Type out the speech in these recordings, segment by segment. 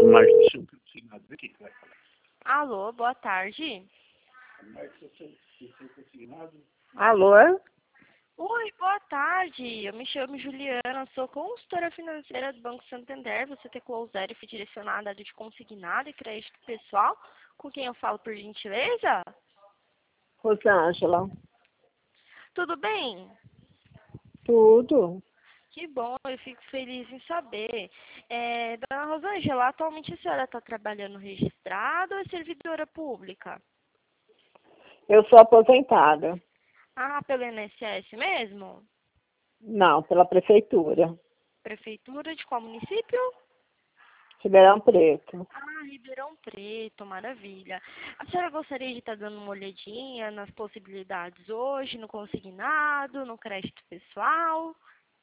Mas deixa eu continuar aqui que vai falar. Alô, boa tarde. Alô? Oi, boa tarde. Eu me chamo Juliana, sou consultora financeira do Banco Santander. Você tem o 0 e fui direcionada à área de consignado e crédito pessoal. Com quem eu falo, por gentileza? Rosângela. Tudo bem? Tudo. Que bom, eu fico feliz em saber. Dona Rosângela, atualmente a senhora está trabalhando registrada ou é servidora pública? Eu sou aposentada. Ah, pelo INSS mesmo? Não, pela prefeitura. Prefeitura de qual município? Ribeirão Preto. Ah, Ribeirão Preto, maravilha. A senhora gostaria de estar dando uma olhadinha nas possibilidades hoje, no consignado, no crédito pessoal?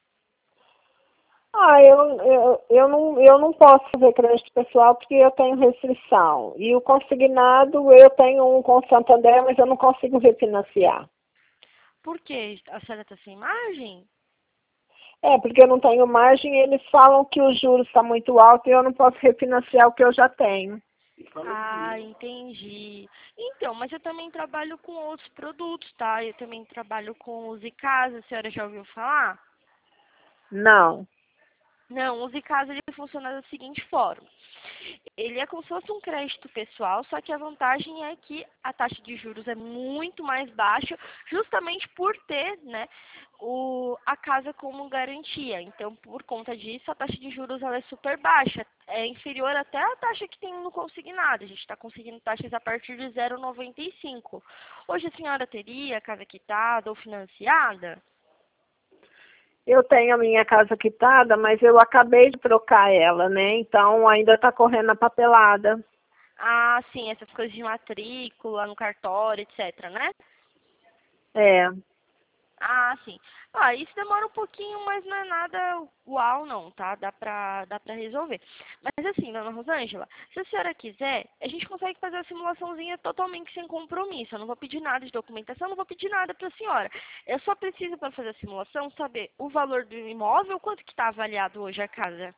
Eu não posso fazer crédito pessoal porque eu tenho restrição. E o consignado, eu tenho um com o Santander, mas eu não consigo refinanciar. Por quê? A senhora está sem margem? Porque eu não tenho margem e eles falam que o juros está muito alto e eu não posso refinanciar o que eu já tenho. Ah, entendi. Então, mas eu também trabalho com outros produtos, tá? Eu também trabalho com os Icasa, a senhora já ouviu falar? Não. Não, o Zicasa ele funciona da seguinte forma. Ele é como se fosse um crédito pessoal, só que a vantagem é que a taxa de juros é muito mais baixa, justamente por ter, né, a casa como garantia. Então, por conta disso, a taxa de juros ela é super baixa. É inferior até a taxa que tem no consignado. A gente está conseguindo taxas a partir de 0,95. Hoje a senhora teria a casa quitada ou financiada? Eu tenho a minha casa quitada, mas eu acabei de trocar ela, né? Então ainda está correndo a papelada. Ah, sim, essas coisas de matrícula, no cartório, etc, né? É. Ah, sim. Ah, isso demora um pouquinho, mas não é nada uau, não, tá? Dá pra resolver. Mas assim, dona Rosângela, se a senhora quiser, a gente consegue fazer a simulaçãozinha totalmente sem compromisso. Eu não vou pedir nada de documentação, não vou pedir nada pra senhora. Eu só preciso, para fazer a simulação, saber o valor do imóvel, quanto que está avaliado hoje a casa.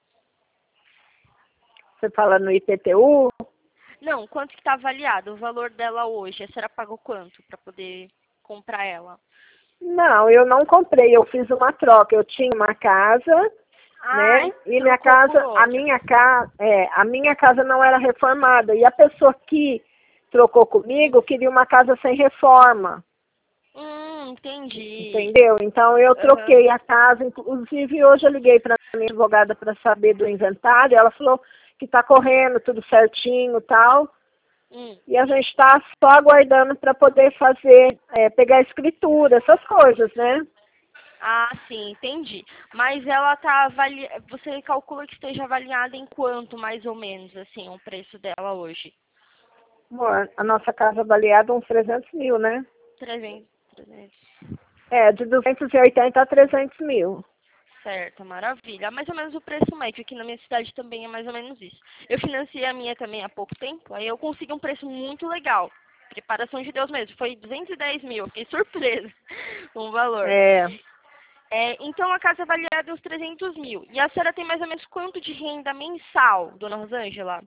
Você fala no IPTU? Não, quanto que está avaliado o valor dela hoje? A senhora pagou quanto para poder comprar ela? Não, eu não comprei, eu fiz uma troca. Eu tinha uma casa, Ah, né? E minha trocou por casa, outra. a minha casa não era reformada. E a pessoa que trocou comigo queria uma casa sem reforma. Entendi. Entendeu? Então eu Aham. troquei a casa, inclusive hoje eu liguei para a minha advogada para saber do inventário, ela falou que está correndo tudo certinho e tal, Hum. e a gente está só aguardando para poder fazer, pegar a escritura, essas coisas, né? Ah, sim, entendi. Mas ela tá você calcula que esteja avaliada em quanto, mais ou menos, assim, o preço dela hoje? Amor, a nossa casa avaliada uns 300 mil, né? 300. De 280 a 300 mil. Certo, maravilha. Mais ou menos o preço médio aqui na minha cidade também é mais ou menos isso. Eu financiei a minha também há pouco tempo, aí eu consegui um preço muito legal. Preparação de Deus mesmo, foi 210 mil, fiquei surpresa com o valor. É, Então a casa é avaliada uns 300 mil. E a senhora tem mais ou menos quanto de renda mensal, dona Rosângela?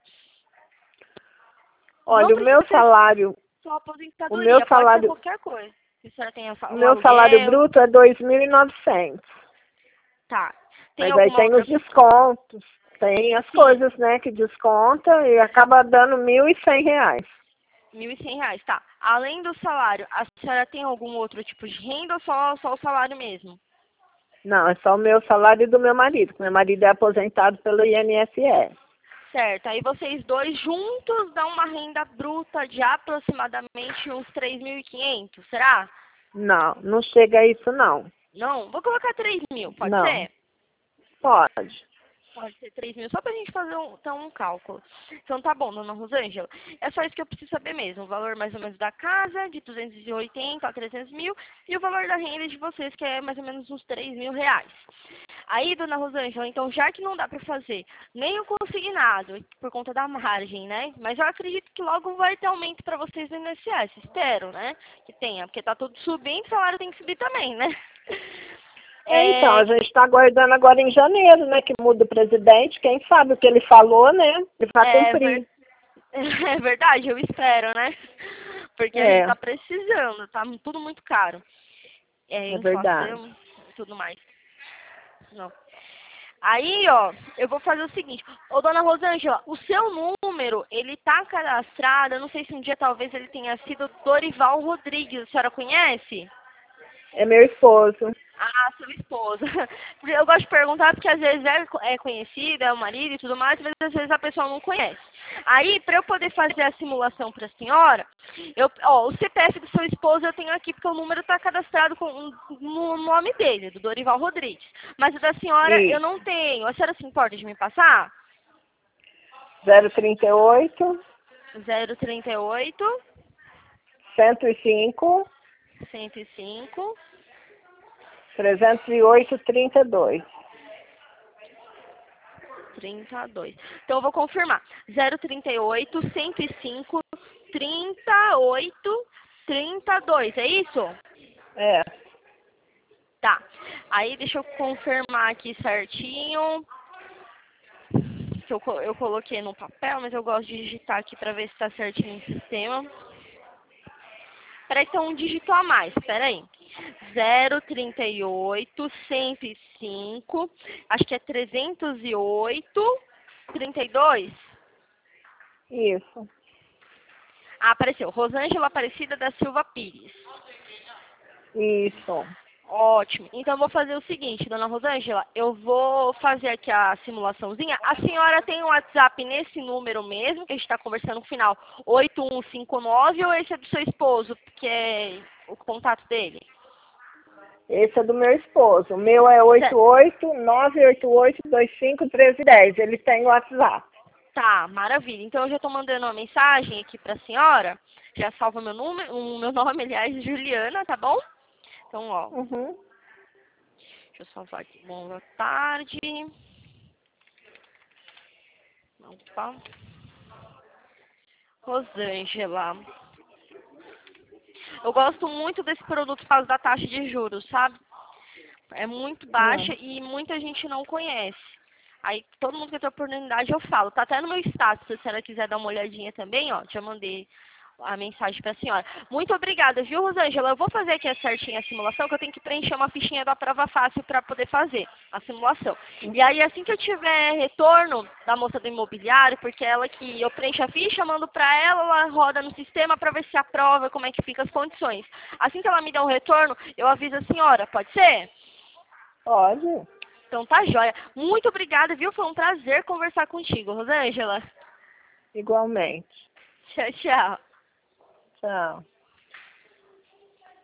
Não olha, precisa ser só o meu aposentadoria, pode ser salário, qualquer coisa. Se a senhora tem o um meu salário aluguel, bruto é 2.900. tá. Tem Mas aí alguma tem outra? os descontos, tem as Sim, coisas, né, que desconta e acaba dando R$ 1.100. R$ 1.100, tá. Além do salário, a senhora tem algum outro tipo de renda ou só o salário mesmo? Não, é só o meu salário e do meu marido, que meu marido é aposentado pelo INSS. Certo, aí vocês dois juntos dão uma renda bruta de aproximadamente uns 3.500, será? Não, não chega a isso não. Não? Vou colocar 3.000, pode Não, ser? pode. Pode ser 3.000, só pra gente fazer um cálculo. Então tá bom, dona Rosângela. É só isso que eu preciso saber mesmo. O valor mais ou menos da casa, de 280 a 300 mil, e o valor da renda de vocês, que é mais ou menos uns 3.000 reais. Aí, dona Rosângela, então já que não dá pra fazer nem o consignado, por conta da margem, né? Mas eu acredito que logo vai ter aumento pra vocês no INSS. Espero, né? Que tenha, porque tá tudo subindo, o salário tem que subir também, né? Então, a gente está aguardando agora em janeiro, né, que muda o presidente. Quem sabe o que ele falou, né? Ele vai cumprir. É verdade, eu espero, né? Porque a gente tá precisando, tá tudo muito caro. É verdade. Inflação e tudo mais. Não. Aí, ó, eu vou fazer o seguinte. Ô, dona Rosângela, o seu número, ele tá cadastrado, eu não sei se um dia talvez ele tenha sido Dorival Rodrigues, a senhora conhece? É meu esposo. Ah, seu esposo. Eu gosto de perguntar porque às vezes é conhecido, é o marido e tudo mais, mas às vezes a pessoa não conhece. Aí, para eu poder fazer a simulação para a senhora, o CPF do seu esposo eu tenho aqui porque o número está cadastrado no nome dele, do Dorival Rodrigues. Mas o da senhora eu não tenho. A senhora se importa de me passar? 038 038 105 105 308 32. 32. Então eu vou confirmar. 038 105 38 32. É isso? É. Tá. Aí deixa eu confirmar aqui certinho. Eu coloquei no papel, mas eu gosto de digitar aqui para ver se está certinho no sistema. Peraí, tem um dígito a mais. Peraí. 038 105. Acho que é 308 32. Isso. Ah, apareceu. Rosângela Aparecida da Silva Pires. Isso. Ótimo. Então, eu vou fazer o seguinte, dona Rosângela. Eu vou fazer aqui a simulaçãozinha. A senhora tem um WhatsApp nesse número mesmo, que a gente está conversando no final, 8159, ou esse é do seu esposo, que é o contato dele? Esse é do meu esposo. O meu é 88-988-25-1310. Ele tem o WhatsApp. Tá, maravilha. Então, eu já estou mandando uma mensagem aqui para a senhora. Já salva meu número, o meu nome, aliás, Juliana, tá bom? Então, ó. Uhum. Deixa eu salvar aqui. Boa tarde. Opa. Rosângela. Eu gosto muito desse produto por causa da taxa de juros, sabe? É muito baixa e muita gente não conhece. Aí todo mundo que tem oportunidade eu falo. Tá até no meu status, se a senhora quiser dar uma olhadinha também, ó. Já mandei a mensagem para a senhora. Muito obrigada, viu, Rosângela? Eu vou fazer aqui certinho a simulação, que eu tenho que preencher uma fichinha da prova fácil para poder fazer a simulação. E aí, assim que eu tiver retorno da moça do imobiliário, porque ela que eu preencho a ficha, mando para ela, ela roda no sistema para ver se aprova, como é que fica as condições. Assim que ela me der um retorno, eu aviso a senhora, pode ser? Pode. Então tá joia. Muito obrigada, viu? Foi um prazer conversar contigo, Rosângela. Igualmente. Tchau, tchau. Tchau.